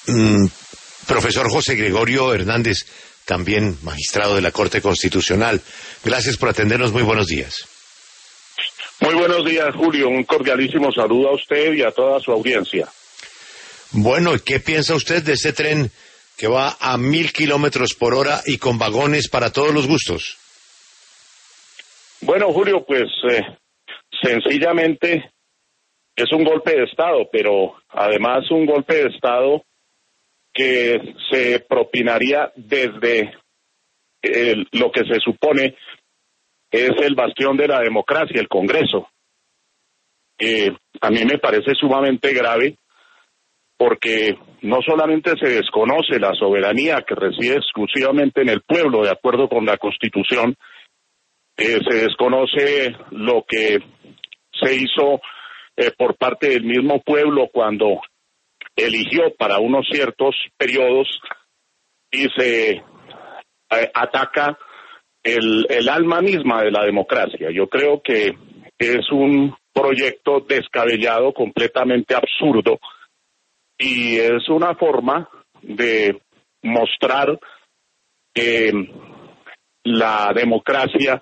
Mm, Profesor José Gregorio Hernández, también magistrado de la Corte Constitucional. Gracias por atendernos. Muy buenos días. Muy buenos días, Julio. Un cordialísimo saludo a usted y a toda su audiencia. Bueno, ¿qué piensa usted de este tren que va a 1.000 kilómetros por hora y con vagones para todos los gustos? Bueno, Julio, pues sencillamente es un golpe de Estado, pero además un golpe de Estado que se propinaría desde lo que se supone es el bastión de la democracia, el Congreso. A mí me parece sumamente grave porque no solamente se desconoce la soberanía que reside exclusivamente en el pueblo, de acuerdo con la Constitución, se desconoce lo que se hizo por parte del mismo pueblo cuando eligió para unos ciertos periodos y se ataca el alma misma de la democracia. Yo creo que es un proyecto descabellado, completamente absurdo, y es una forma de mostrar que la democracia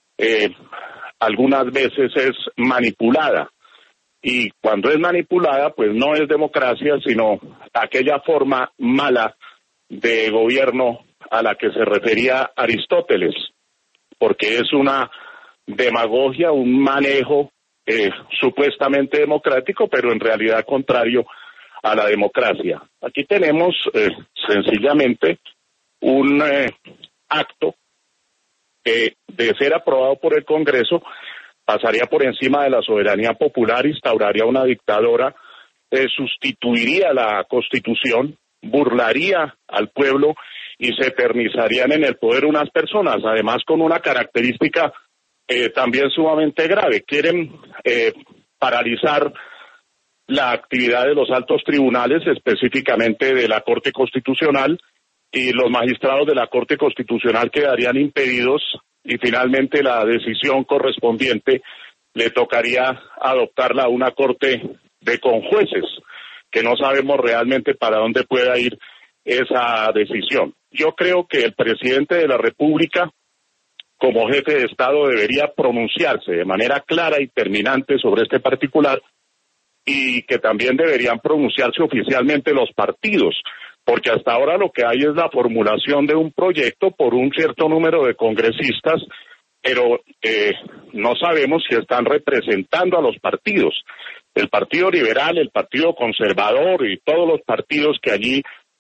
algunas veces es manipulada. Y cuando es manipulada, pues no es democracia, sino aquella forma mala de gobierno a la que se refería Aristóteles, porque es una demagogia, un manejo supuestamente democrático, pero en realidad contrario a la democracia. Aquí tenemos sencillamente un acto que, de ser aprobado por el Congreso, pasaría por encima de la soberanía popular, instauraría una dictadura, sustituiría la Constitución, burlaría al pueblo y se eternizarían en el poder unas personas, además con una característica también sumamente grave. Quieren paralizar la actividad de los altos tribunales, específicamente de la Corte Constitucional, y los magistrados de la Corte Constitucional quedarían impedidos y finalmente la decisión correspondiente le tocaría adoptarla a una corte de conjueces, que no sabemos realmente para dónde pueda ir esa decisión. Yo creo que el presidente de la República, como jefe de Estado, debería pronunciarse de manera clara y terminante sobre este particular, y que también deberían pronunciarse oficialmente los partidos, porque hasta ahora lo que hay es la formulación de un proyecto por un cierto número de congresistas, pero no sabemos si están representando a los partidos. El Partido Liberal, el Partido Conservador y todos los partidos que allí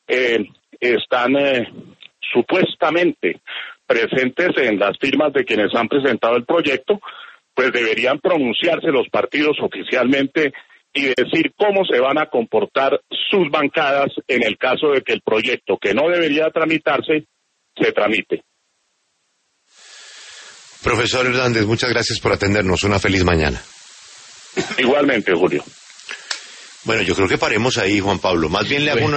están supuestamente presentes en las firmas de quienes han presentado el proyecto, pues deberían pronunciarse los partidos oficialmente y decir cómo se van a comportar sus bancadas en el caso de que el proyecto, que no debería tramitarse, se tramite. Profesor Hernández, muchas gracias por atendernos. Una feliz mañana. Igualmente, Julio. Bueno, yo creo que paremos ahí, Juan Pablo. Más bien le hago una